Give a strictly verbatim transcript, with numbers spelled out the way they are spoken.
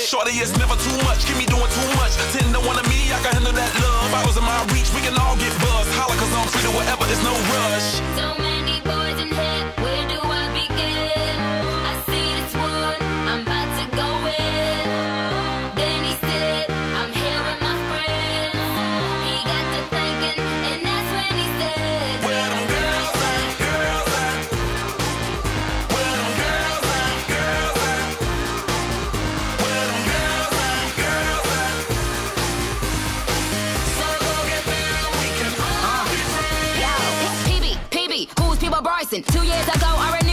Shorty, it's never too much. Keep me doing too much. Ten to one of me, I can handle that love. Bottles in my reach, we can all get buzzed. Holla, cause I'm free to whatever, there's no rush. So many boys in here, where do I begin? I see this one, I'm about to go in. Then he said, I'm here with my friends. He got to thinking, and that's when he said, Where them girls at, girls at? Where them girls at, girls at? Where them girls at, girls at? So go get down, we can all be free. Yo, P B, P B, who's People Bryson? Two years ago, I already